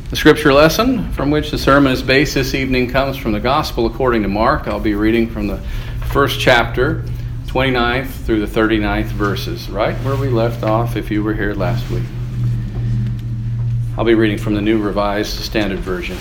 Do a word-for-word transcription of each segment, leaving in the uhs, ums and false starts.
The scripture lesson from which the sermon is based this evening comes from the Gospel according to Mark. I'll be reading from the first chapter, twenty-ninth through the thirty-ninth verses, right where we left off if you were here last week. I'll be reading from the New Revised Standard Version.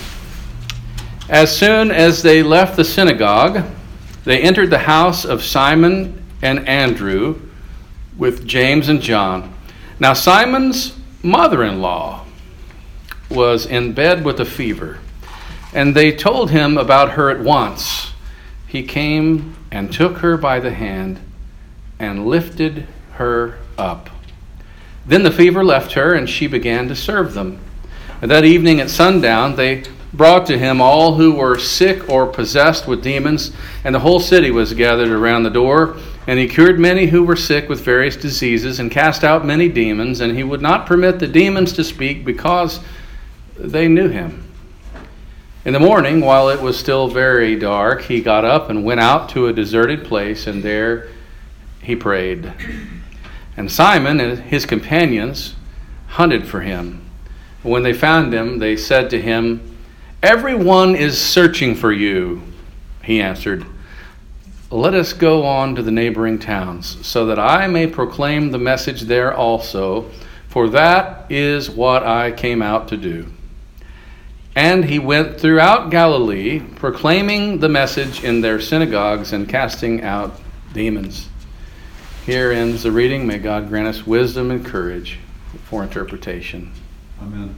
As soon as they left the synagogue, they entered the house of Simon and Andrew with James and John. Now Simon's mother-in-law was in bed with a fever, and they told him about her at once. He came and took her by the hand and lifted her up. Then the fever left her, and she began to serve them. And that evening at sundown, they brought to him all who were sick or possessed with demons, and the whole city was gathered around the door. And he cured many who were sick with various diseases, and cast out many demons, and he would not permit the demons to speak, because they knew him. In the morning, while it was still very dark, he got up and went out to a deserted place, and there he prayed. And Simon and his companions hunted for him. When they found him, they said to him, "Everyone is searching for you." He answered, "Let us go on to the neighboring towns, so that I may proclaim the message there also, for that is what I came out to do." And he went throughout Galilee, proclaiming the message in their synagogues and casting out demons. Here ends the reading. May God grant us wisdom and courage for interpretation. Amen.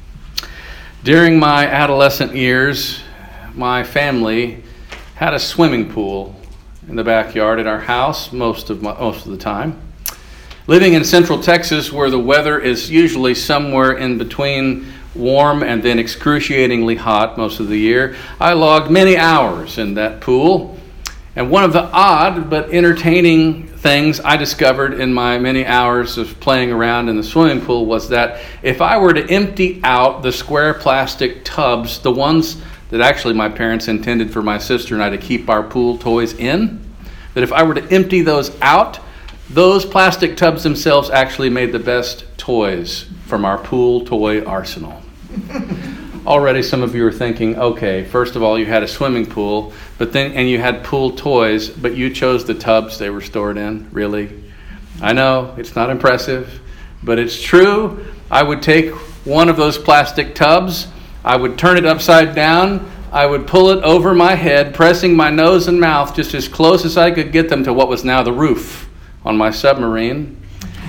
During my adolescent years, my family had a swimming pool in the backyard at our house most of my, most of the time. Living in Central Texas, where the weather is usually somewhere in between warm and then excruciatingly hot most of the year, I logged many hours in that pool. And one of the odd but entertaining things I discovered in my many hours of playing around in the swimming pool was that if I were to empty out the square plastic tubs, the ones that actually my parents intended for my sister and I to keep our pool toys in, that if I were to empty those out, those plastic tubs themselves actually made the best toys from our pool toy arsenal. Already some of you are thinking, okay, first of all, you had a swimming pool, but then and you had pool toys, but you chose the tubs they were stored in. Really? I know, it's not impressive, but it's true. I would take one of those plastic tubs, I would turn it upside down, I would pull it over my head, pressing my nose and mouth just as close as I could get them to what was now the roof on my submarine.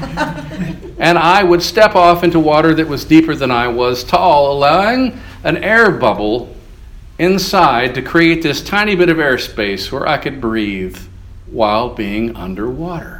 And I would step off into water that was deeper than I was tall, allowing an air bubble inside to create this tiny bit of airspace where I could breathe while being underwater.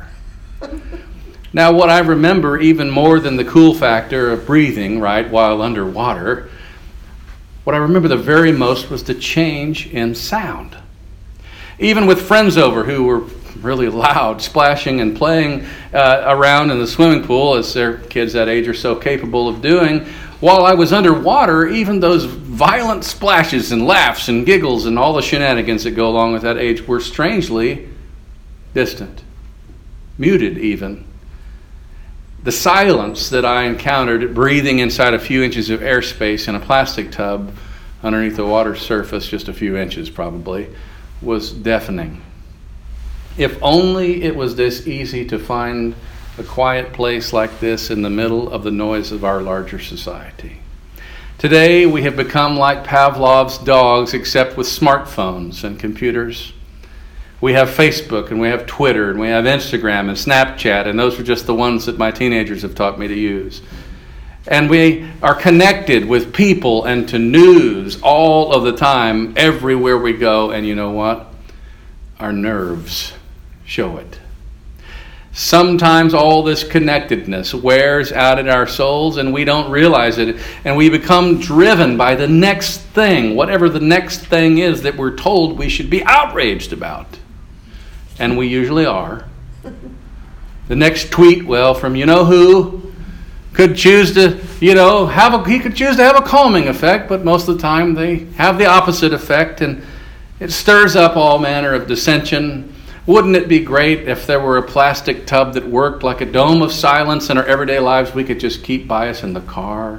Now, what I remember even more than the cool factor of breathing, right, while underwater, what I remember the very most was the change in sound. Even with friends over who were really loud, splashing and playing uh, around in the swimming pool, as their kids that age are so capable of doing, while I was underwater, even those violent splashes and laughs and giggles and all the shenanigans that go along with that age were strangely distant, muted even. The silence that I encountered breathing inside a few inches of airspace in a plastic tub underneath the water surface, just a few inches probably, was deafening. If only it was this easy to find a quiet place like this in the middle of the noise of our larger society. Today, we have become like Pavlov's dogs, except with smartphones and computers. We have Facebook, and we have Twitter, and we have Instagram and Snapchat, and those are just the ones that my teenagers have taught me to use. And we are connected with people and to news all of the time, everywhere we go, and you know what? Our nerves show it. Sometimes all this connectedness wears out at our souls and we don't realize it, and we become driven by the next thing, whatever the next thing is that we're told we should be outraged about. And we usually are. The next tweet, well, from you know who, could choose to, you know, have a, he could choose to have a calming effect, but most of the time they have the opposite effect, and it stirs up all manner of dissension. Wouldn't it be great if there were a plastic tub that worked like a dome of silence in our everyday lives we could just keep by us in the car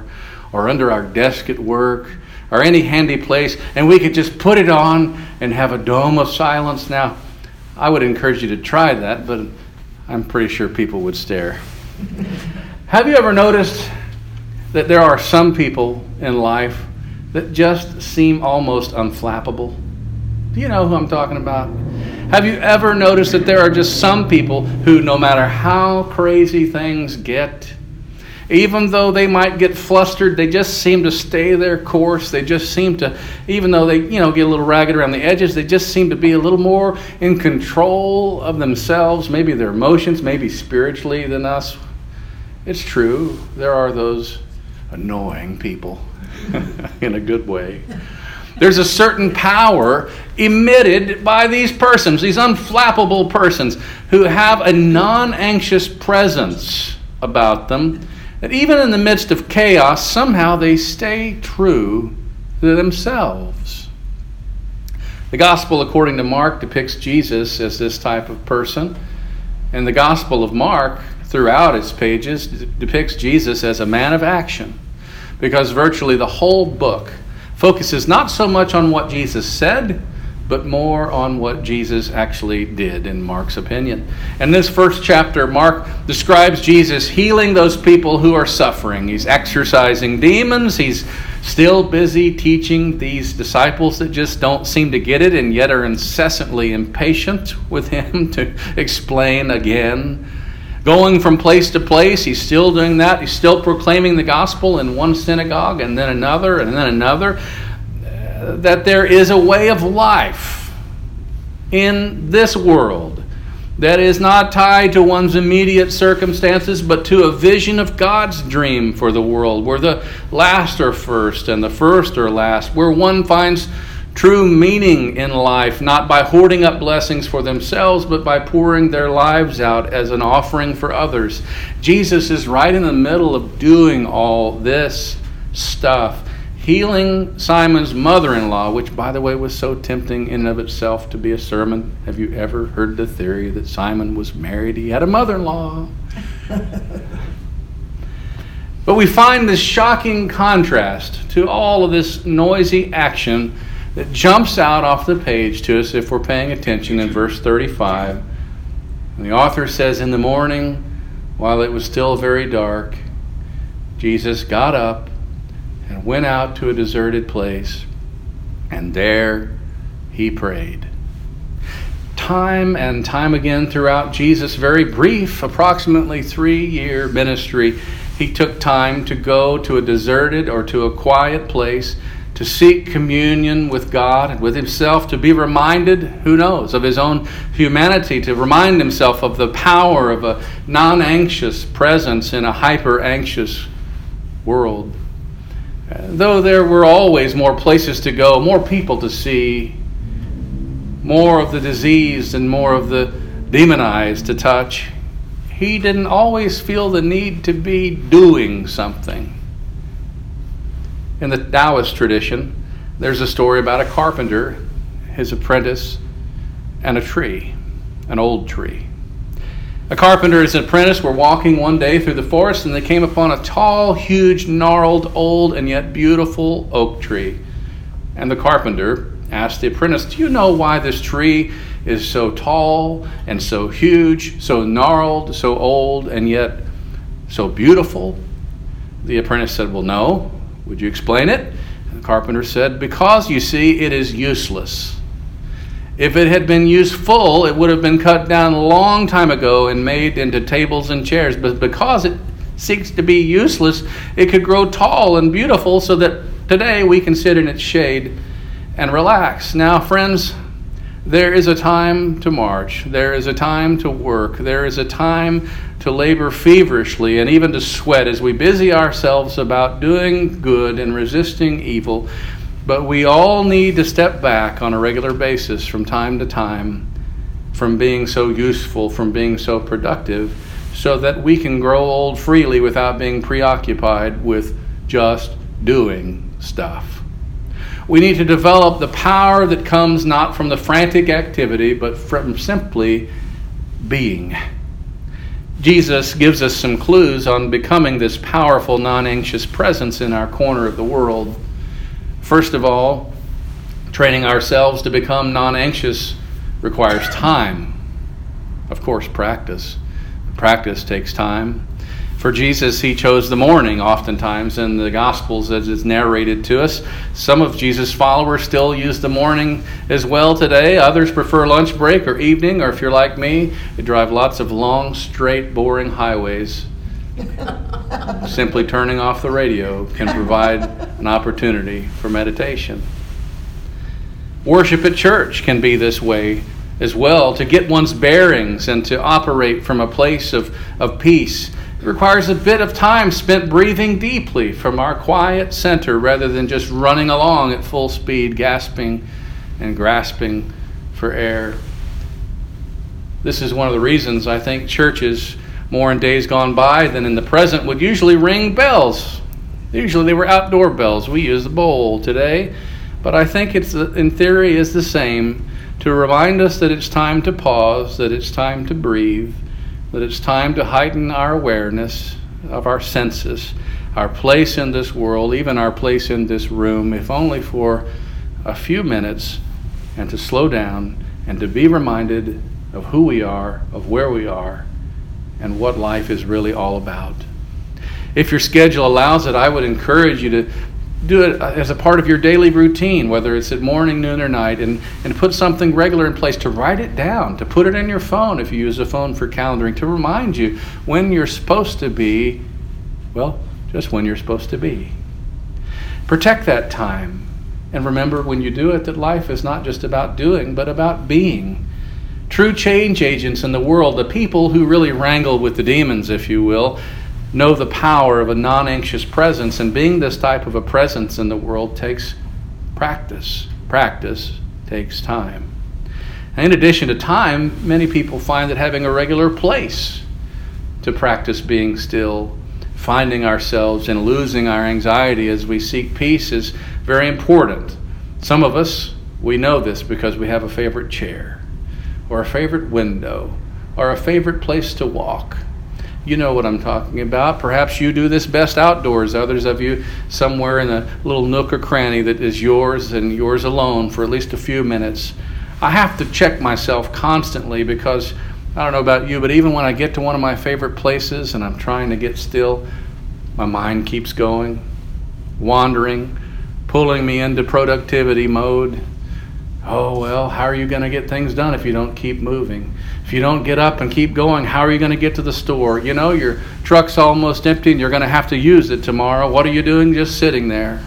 or under our desk at work or any handy place, and we could just put it on and have a dome of silence. Now, I would encourage you to try that, but I'm pretty sure people would stare. Have you ever noticed that there are some people in life that just seem almost unflappable? Do you know who I'm talking about? Have you ever noticed that there are just some people who, no matter how crazy things get, even though they might get flustered, they just seem to stay their course. They just seem to, even though they, you know, get a little ragged around the edges, they just seem to be a little more in control of themselves, maybe their emotions, maybe spiritually than us. It's true. There are those annoying people in a good way. There's a certain power emitted by these persons, these unflappable persons who have a non-anxious presence about them, that even in the midst of chaos, somehow they stay true to themselves. The Gospel according to Mark depicts Jesus as this type of person. And the Gospel of Mark, throughout its pages, depicts Jesus as a man of action. Because virtually the whole book focuses not so much on what Jesus said, but more on what Jesus actually did, in Mark's opinion. In this first chapter, Mark describes Jesus healing those people who are suffering. He's exorcising demons. He's still busy teaching these disciples that just don't seem to get it and yet are incessantly impatient with him to explain again. Going from place to place, he's still doing that. He's still proclaiming the gospel in one synagogue and then another and then another. That there is a way of life in this world that is not tied to one's immediate circumstances, but to a vision of God's dream for the world, where the last are first and the first are last, where one finds true meaning in life, not by hoarding up blessings for themselves, but by pouring their lives out as an offering for others. Jesus is right in the middle of doing all this stuff. Healing Simon's mother-in-law, which, by the way, was so tempting in and of itself to be a sermon. Have you ever heard the theory that Simon was married? He had a mother-in-law. But we find this shocking contrast to all of this noisy action that jumps out off the page to us if we're paying attention in verse thirty-five. And the author says, "In the morning, while it was still very dark, Jesus got up and went out to a deserted place, and there he prayed." Time and time again throughout Jesus' very brief, approximately three-year ministry, he took time to go to a deserted or to a quiet place to seek communion with God and with himself, to be reminded, who knows, of his own humanity, to remind himself of the power of a non-anxious presence in a hyper-anxious world. Though there were always more places to go, more people to see, more of the diseased and more of the demonized to touch, he didn't always feel the need to be doing something. In the Taoist tradition, there's a story about a carpenter, his apprentice, and a tree, an old tree. A carpenter and his apprentice were walking one day through the forest, and they came upon a tall, huge, gnarled, old, and yet beautiful oak tree. And the carpenter asked the apprentice, "Do you know why this tree is so tall and so huge, so gnarled, so old, and yet so beautiful?" The apprentice said, "Well, no. Would you explain it?" And the carpenter said, "Because, you see, it is useless. If it had been useful, it would have been cut down a long time ago and made into tables and chairs. But because it seeks to be useless, it could grow tall and beautiful so that today we can sit in its shade and relax." Now, friends, there is a time to march. There is a time to work. There is a time to labor feverishly and even to sweat as we busy ourselves about doing good and resisting evil. But we all need to step back on a regular basis from time to time from being so useful, from being so productive, so that we can grow old freely without being preoccupied with just doing stuff. We need to develop the power that comes not from the frantic activity, but from simply being. Jesus gives us some clues on becoming this powerful, non-anxious presence in our corner of the world. First of all, training ourselves to become non-anxious requires time. Of course, practice. Practice takes time. For Jesus, he chose the morning oftentimes in the Gospels as it's narrated to us. Some of Jesus' followers still use the morning as well today. Others prefer lunch break or evening, or if you're like me, you drive lots of long, straight, boring highways. Simply turning off the radio can provide an opportunity for meditation. Worship at church can be this way as well, to get one's bearings and to operate from a place of, of peace. It requires a bit of time spent breathing deeply from our quiet center rather than just running along at full speed, gasping and grasping for air. This is one of the reasons I think churches, more in days gone by than in the present, would usually ring bells. Usually they were outdoor bells. We use the bowl today. But I think it's, in theory, is the same, to remind us that it's time to pause, that it's time to breathe, that it's time to heighten our awareness of our senses, our place in this world, even our place in this room, if only for a few minutes, and to slow down and to be reminded of who we are, of where we are, and what life is really all about. If your schedule allows it, I would encourage you to do it as a part of your daily routine, whether it's at morning, noon, or night, and, and put something regular in place to write it down, to put it in your phone if you use a phone for calendaring, to remind you when you're supposed to be, well, just when you're supposed to be. Protect that time, and remember when you do it that life is not just about doing, but about being. True change agents in the world, the people who really wrangle with the demons, if you will, know the power of a non-anxious presence, and being this type of a presence in the world takes practice. Practice takes time. And in addition to time, many people find that having a regular place to practice being still, finding ourselves and losing our anxiety as we seek peace is very important. Some of us, we know this because we have a favorite chair, or a favorite window, or a favorite place to walk. You know what I'm talking about. Perhaps you do this best outdoors. Others of you somewhere in a little nook or cranny that is yours and yours alone for at least a few minutes. I have to check myself constantly because, I don't know about you, but even when I get to one of my favorite places and I'm trying to get still, my mind keeps going, wandering, pulling me into productivity mode. Oh, well, how are you going to get things done if you don't keep moving? If you don't get up and keep going, how are you going to get to the store? You know, your truck's almost empty and you're going to have to use it tomorrow. What are you doing just sitting there?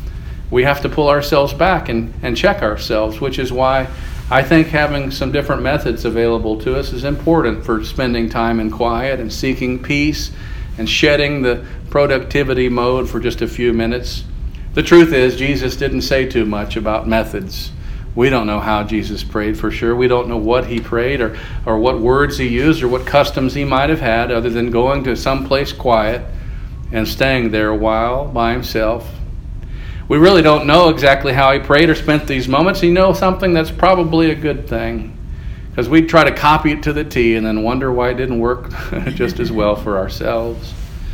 We have to pull ourselves back and, and check ourselves, which is why I think having some different methods available to us is important for spending time in quiet and seeking peace and shedding the productivity mode for just a few minutes. The truth is, Jesus didn't say too much about methods. We don't know how Jesus prayed for sure. We don't know what he prayed or, or what words he used or what customs he might have had other than going to some place quiet and staying there a while by himself. We really don't know exactly how he prayed or spent these moments. You know something that's probably a good thing, because we try to copy it to the T and then wonder why it didn't work just as well for ourselves.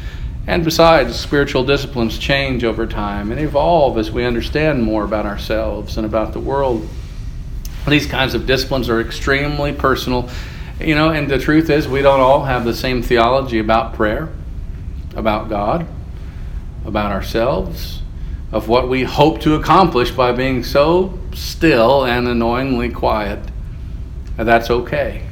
And besides, spiritual disciplines change over time and evolve as we understand more about ourselves and about the world. These kinds of disciplines are extremely personal, you know, and the truth is we don't all have the same theology about prayer, about God, about ourselves, of what we hope to accomplish by being so still and annoyingly quiet. And that's okay.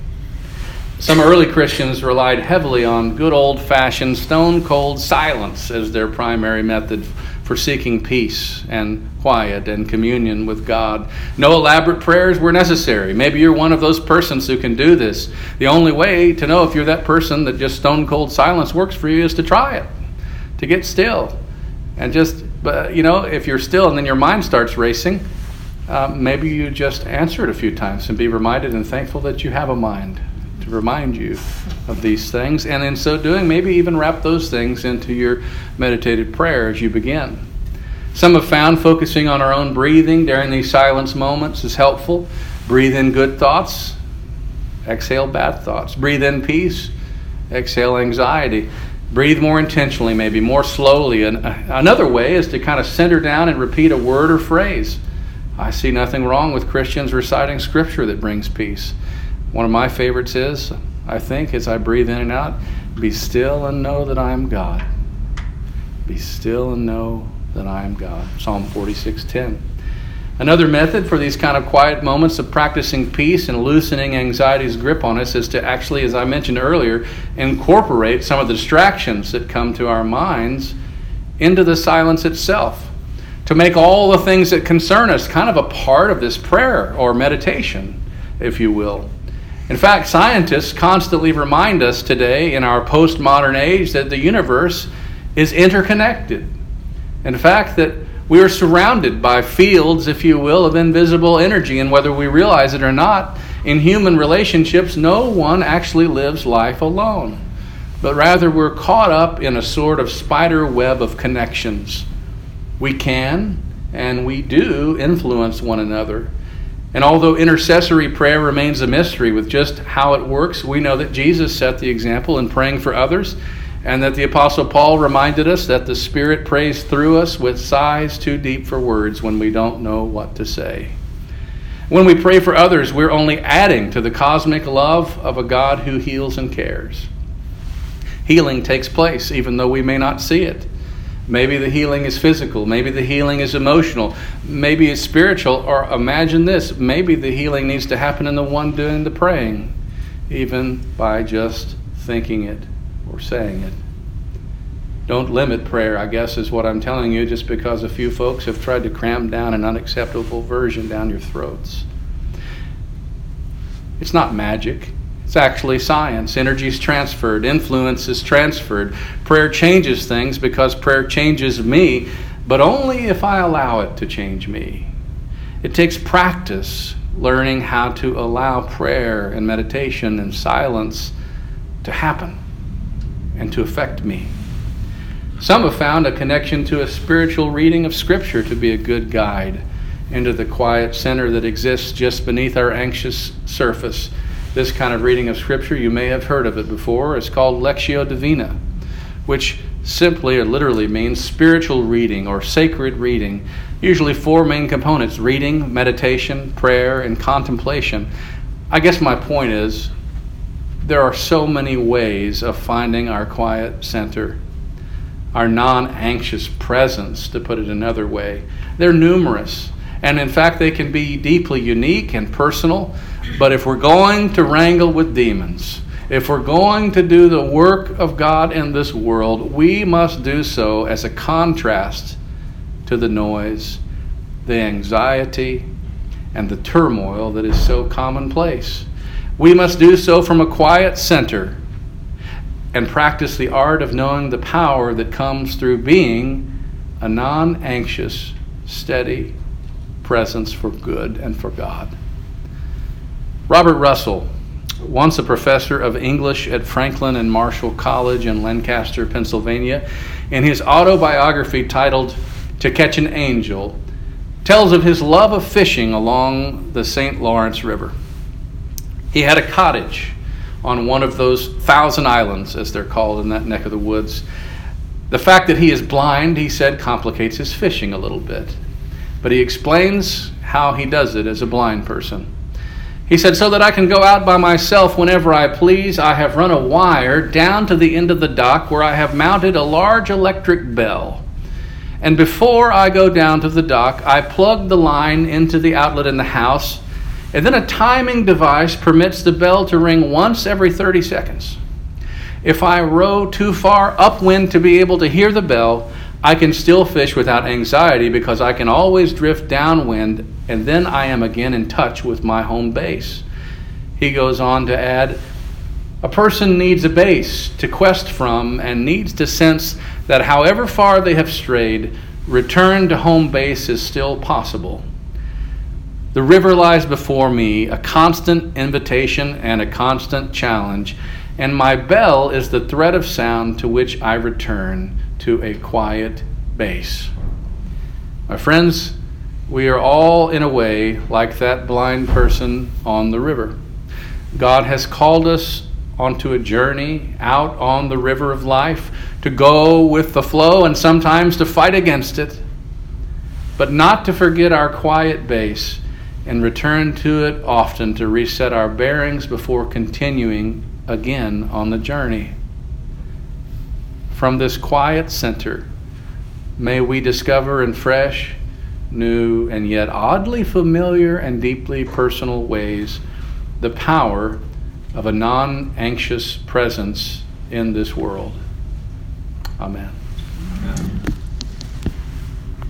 Some early Christians relied heavily on good old-fashioned stone-cold silence as their primary method for seeking peace and quiet and communion with God. No elaborate prayers were necessary. Maybe you're one of those persons who can do this. The only way to know if you're that person that just stone-cold silence works for you is to try it, to get still. And just, but you know, if you're still and then your mind starts racing, uh, maybe you just answer it a few times and be reminded and thankful that you have a mind to remind you of these things, and in so doing, maybe even wrap those things into your meditated prayer as you begin. Some have found focusing on our own breathing during these silence moments is helpful. Breathe in good thoughts, exhale bad thoughts. Breathe in peace, exhale anxiety. Breathe more intentionally, maybe more slowly. And another way is to kind of center down and repeat a word or phrase. I see nothing wrong with Christians reciting scripture that brings peace. One of my favorites is, I think, as I breathe in and out, be still and know that I am God. Be still and know that I am God. Psalm forty-six ten. Another method for these kind of quiet moments of practicing peace and loosening anxiety's grip on us is to actually, as I mentioned earlier, incorporate some of the distractions that come to our minds into the silence itself. To make all the things that concern us kind of a part of this prayer or meditation, if you will. In fact, scientists constantly remind us today in our postmodern age that the universe is interconnected. In fact, that we are surrounded by fields, if you will, of invisible energy, and whether we realize it or not, in human relationships, no one actually lives life alone, but rather we're caught up in a sort of spider web of connections. We can, and we do, influence one another. And although intercessory prayer remains a mystery with just how it works, we know that Jesus set the example in praying for others, and that the Apostle Paul reminded us that the Spirit prays through us with sighs too deep for words when we don't know what to say. When we pray for others, we're only adding to the cosmic love of a God who heals and cares. Healing takes place even though we may not see it. Maybe the healing is physical. Maybe the healing is emotional. Maybe it's spiritual. Or imagine this, maybe the healing needs to happen in the one doing the praying, even by just thinking it or saying it. Don't limit prayer, I guess, is what I'm telling you, just because a few folks have tried to cram down an unacceptable version down your throats. It's not magic. It's actually science. Energy is transferred. Influence is transferred. Prayer changes things because prayer changes me, but only if I allow it to change me. It takes practice learning how to allow prayer and meditation and silence to happen and to affect me. Some have found a connection to a spiritual reading of Scripture to be a good guide into the quiet center that exists just beneath our anxious surface. This kind of reading of Scripture, you may have heard of it before, is called Lectio Divina, which simply or literally means spiritual reading or sacred reading. Usually four main components: reading, meditation, prayer, and contemplation. I guess my point is, there are so many ways of finding our quiet center, our non-anxious presence, to put it another way. They're numerous, and in fact they can be deeply unique and personal. But if we're going to wrangle with demons, if we're going to do the work of God in this world, we must do so as a contrast to the noise, the anxiety, and the turmoil that is so commonplace. We must do so from a quiet center and practice the art of knowing the power that comes through being a non-anxious, steady presence for good and for God. Robert Russell, once a professor of English at Franklin and Marshall College in Lancaster, Pennsylvania, in his autobiography titled To Catch an Angel, tells of his love of fishing along the Saint Lawrence River. He had a cottage on one of those thousand islands, as they're called in that neck of the woods. The fact that he is blind, he said, complicates his fishing a little bit. But he explains how he does it as a blind person. He said, so that I can go out by myself whenever I please, I have run a wire down to the end of the dock where I have mounted a large electric bell. And before I go down to the dock, I plug the line into the outlet in the house, and then a timing device permits the bell to ring once every thirty seconds. If I row too far upwind to be able to hear the bell, I can still fish without anxiety because I can always drift downwind, and then I am again in touch with my home base. He goes on to add, a person needs a base to quest from and needs to sense that however far they have strayed, return to home base is still possible. The river lies before me, a constant invitation and a constant challenge, and my bell is the thread of sound to which I return to a quiet base. My friends, we are all in a way like that blind person on the river. God has called us onto a journey out on the river of life, to go with the flow and sometimes to fight against it, but not to forget our quiet base and return to it often to reset our bearings before continuing again on the journey. From this quiet center, may we discover in fresh, new, and yet oddly familiar and deeply personal ways the power of a non-anxious presence in this world. Amen. Amen.